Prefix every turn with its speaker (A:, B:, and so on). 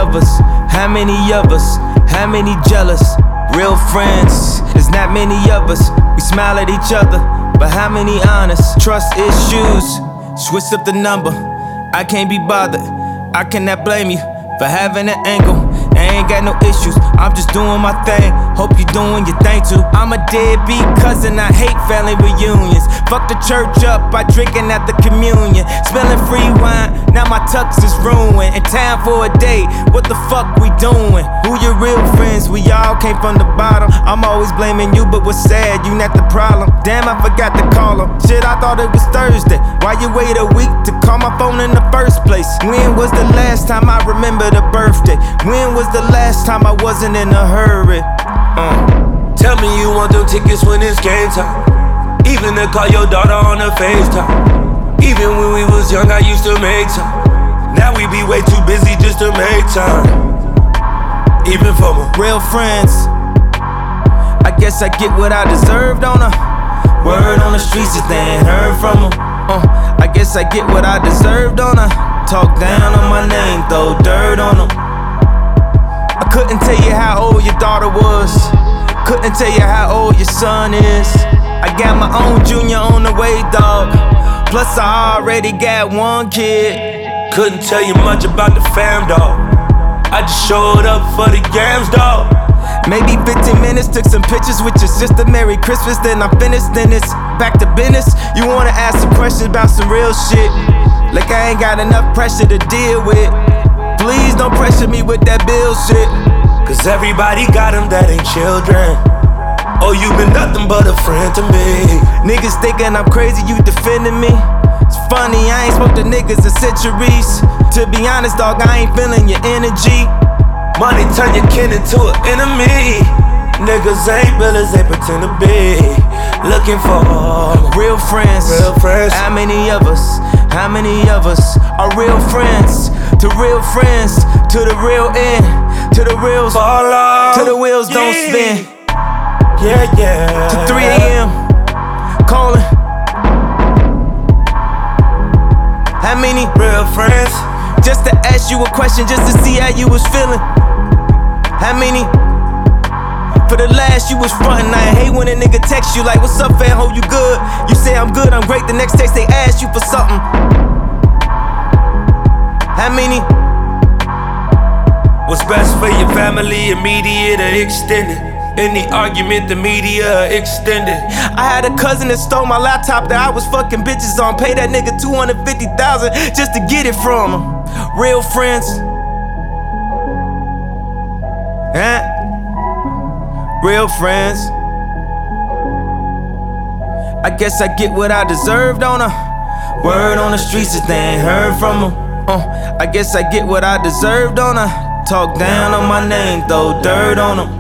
A: of us? How many of us? How many jealous? Real friends, there's not many of us. We smile at each other, but how many honest? Trust issues, switch up the number. I can't be bothered, I cannot blame you for having an angle. I ain't got no issues, I'm just doing my thing. Hope you doing your thing too. I'm a deadbeat cousin, I hate family reunions. Fuck the church up, I drinking at the communion. Smelling free wine, now my tux is ruined. In time for a date, what the fuck we doing? Who your real friends? We all came from the bottom. I'm always blaming you, but what's sad, you not the problem. Damn, I forgot to call him. Shit, I thought it was Thursday. Why you wait a week to call my phone in the first place? When was the last time I remembered a birthday? When was the last time I wasn't in a hurry?
B: Tell me you want them tickets when it's game time. Even to call your daughter on a FaceTime. Even when we was young, I used to make time. Now we be way too busy just to make time. Even for my
A: real friends, I guess I get what I deserved on her. Word on the streets if they ain't heard from them. I guess I get what I deserved on her. Talk down on my name, throw dirt on them. I couldn't tell you how old your daughter was. Couldn't tell you how old your son is. I got my own junior on the way, dog. Plus I already got one kid.
B: Couldn't tell you much about the fam, dog. I just showed up for the games, dog.
A: Maybe 15 minutes, took some pictures with your sister. Merry Christmas, then I'm finished, then it's back to business. You wanna ask some questions about some real shit, like I ain't got enough pressure to deal with. Please don't pressure me with that bill shit.
B: Cause everybody got them that ain't children. Oh, you been nothing but a friend to me.
A: Niggas thinking I'm crazy, you defending me. It's funny, I ain't spoke to niggas in centuries. To be honest, dog, I ain't feeling your energy.
B: Money turn your kin into an enemy. Niggas ain't real as they pretend to be. Looking for
A: real friends.
B: Real friends.
A: How many of us? How many of us are real friends? To real friends, to the real end, to the reals
B: fall off,
A: to the wheels don't spin.
B: Yeah, yeah.
A: To 3 a.m. calling. How many
B: real friends?
A: Just to ask you a question, just to see how you was feeling. How many? For the last you was frontin'. I hate when a nigga text you like, what's up, fam, hope you good? You say I'm good, I'm great, the next text they ask you for something. How many?
B: What's best for your family, immediate or extended? Any argument, the media extended.
A: I had a cousin that stole my laptop that I was fucking bitches on. Pay that nigga $250,000 just to get it from him. Real friends. Huh? Real friends. I guess I get what I deserved on her. Word on the streets if they ain't heard from them. I guess I get what I deserved on her. Talk down on my name, throw dirt on them.